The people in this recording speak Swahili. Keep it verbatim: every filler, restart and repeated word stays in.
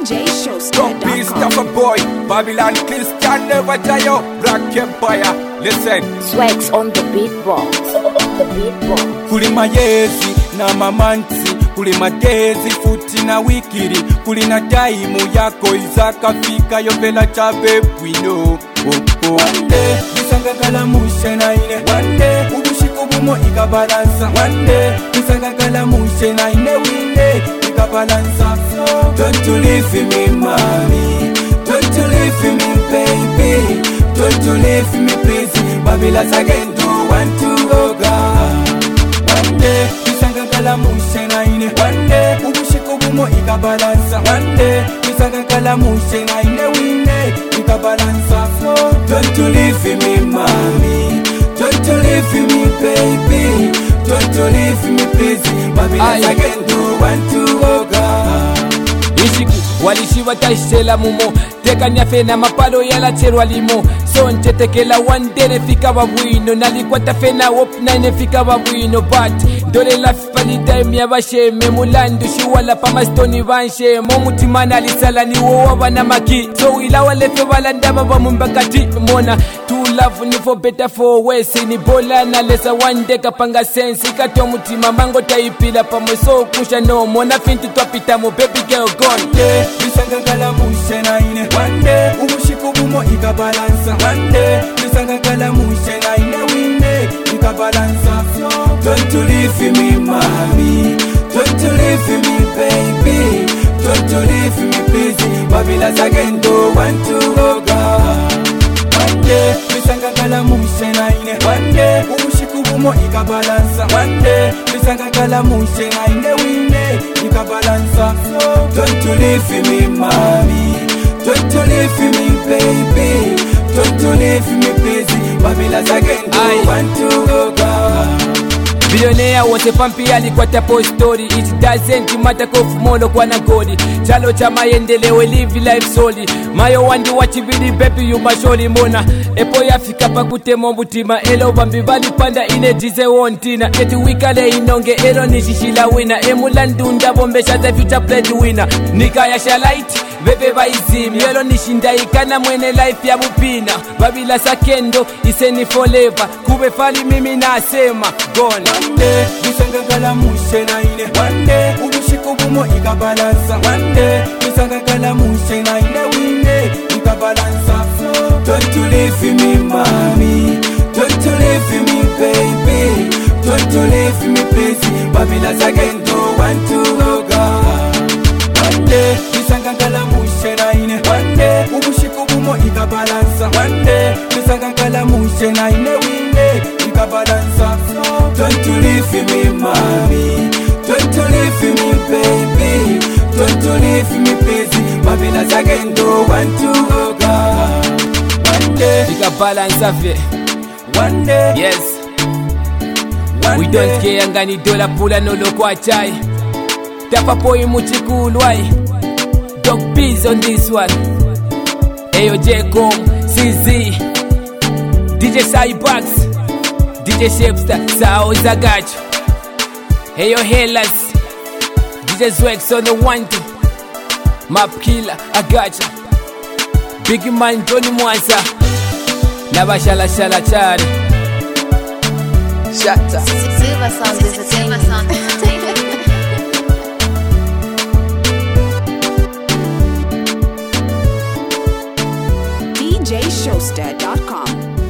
J Showstar Don't be stuff a boy. Babylon Christian never die up. Black Empire. Listen. Swags on the beatbox. On the beatbox. Kuli mayezi na mamanti, kuli madezi futi na wikiri, kuli na taimu yako izakafika yovela chabe bwino. Oh, oh. One day, nisanga kala mushe na ine. One day, ubushiku bumo ikabalansa. One day, nisanga kala mushe na ine wine ikabalansa. Don't you leave me, mommy. Don't you leave me, baby. Don't you leave me, please. Babylon again, do want to go God. One day, nisanga kala mushe na ine. One day, ubushiku bumo ikabalansa. One day, nisanga kala mushe na ine wine ikabalansa. Don't you leave me, mommy. Don't you leave me, baby. Don't you leave me, please. Babylon again, do want to go God. Ishiku walishiwa taishela mumo teka nyafe na mapalo yala cherwa limo sonche tekela one day nefika babwino nalikwata fena wop na nefika babwino but dole la fali time ya basheme mulandu shiwala pa mastoni banshe mo mutimana lisala ni wo abana maki so ila wale fe balanda baba mumbakati mona to love ni for better for worse ni bola na lesa one day kapanga sense kato mutima mango taipila pa moso kusha no mona finti twapita mo baby girl gone. One day, nisanga kala mushe na ine. One day, ubushiku bumo ikabalansa. One day, nisanga kala mushe na ine wine ikabalansa. Don't you leave me, mommy. Don't you leave me, baby. Don't you leave me, please. Babylon again, do want to go God. One day, nisanga kala mushe na ine. One day, ubushiku bumo ikabalansa. One day, nisanga kala mushe na ine wine ikabalansa. Don't you leave me, mommy. Don't you leave me, baby. Don't you leave me, please. Babylon again, do want to go God. Billionaire wote pampi alikwata post story. It doesn't matter kofu molo kwa na godi. Chalo cha maendeleo live life solely. Mayo wandi wachibidi baby you masholi mona. Epo yafika pakute mombutima. Elo bambi bali panda ine jize wontina. Eti wikale inonge elo nishishila winner. Emulandu ndabombesha the future pledge winner. Nika ya shalight bebe baizimi. Elo nishinda ikana mwene life ya bupina. Babila sakendo iseni forever. Kube fali mimi na asema gone. One day, nisanga kala mushe na ine. One day, ubushiku bumo ikabalansa. One day, nisanga kala mushe na ine wine ikabalansa. Don't you leave me, mommy. Don't you leave me, baby. Don't you leave me, please. Babylon again, do want to go God. One day, nisanga kala mushe na ine. One day, ubushiku bumo ikabalansa. One day, nisanga kala mushe na ine wine ikabalansa. Don't you leave me, mommy. Don't you leave me, baby. Don't you leave me, please. Babylon again, do want to go God. One day, Ika balance of it. One day, Yes. One We day. don't care ngani dola pula no lokwa chai. Tapa poi muchikulwai. Dog bees on this one. Ayo J-Com, C Z, D J Cybox, D J Shepster, Sao Zagacho. Ayo Hellas, D J Swags on the one two. Map Killer, I gotcha. Biggie Man, Johnny Mwanza. Naba shala shala chari. Shut up. Silver Sound Entertainment. D J Showstar dot com.